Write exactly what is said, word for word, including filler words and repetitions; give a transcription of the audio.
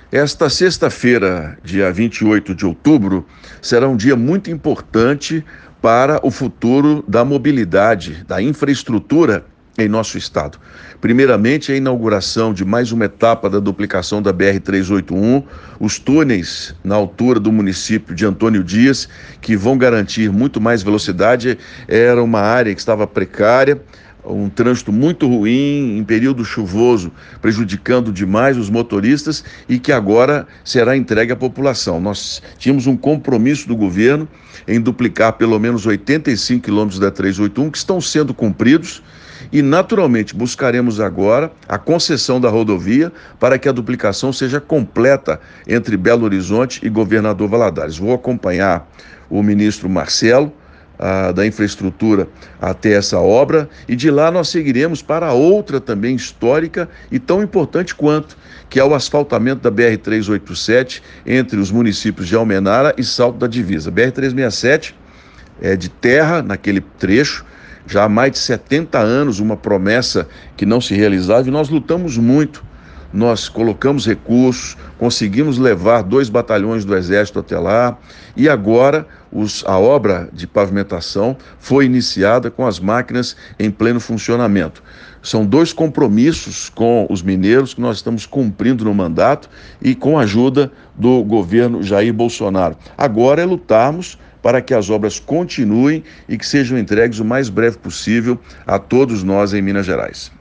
Esta sexta-feira, dia vinte e oito de outubro, será um dia muito importante para o futuro da mobilidade, da infraestrutura em nosso estado. Primeiramente, a inauguração de mais uma etapa da duplicação da B R trezentos e oitenta e um, os túneis na altura do município de Antônio Dias, que vão garantir muito mais velocidade. Era uma área que estava precária, um trânsito muito ruim, em período chuvoso, prejudicando demais os motoristas e que agora será entregue à população. Nós tínhamos um compromisso do governo em duplicar pelo menos oitenta e cinco quilômetros da trezentos e oitenta e um, que estão sendo cumpridos, e naturalmente buscaremos agora a concessão da rodovia para que a duplicação seja completa entre Belo Horizonte e Governador Valadares. Vou acompanhar o ministro Marcelo, A, da infraestrutura até essa obra, e de lá nós seguiremos para outra também histórica e tão importante quanto, que é o asfaltamento da B R trezentos e oitenta e sete entre os municípios de Almenara e Salto da Divisa. B R trezentos e sessenta e sete é de terra naquele trecho, já há mais de setenta anos, uma promessa que não se realizava, e nós lutamos muito. Nós colocamos recursos, conseguimos levar dois batalhões do Exército até lá, e agora os, a obra de pavimentação foi iniciada com as máquinas em pleno funcionamento. São dois compromissos com os mineiros que nós estamos cumprindo no mandato e com a ajuda do governo Jair Bolsonaro. Agora é lutarmos para que as obras continuem e que sejam entregues o mais breve possível a todos nós em Minas Gerais.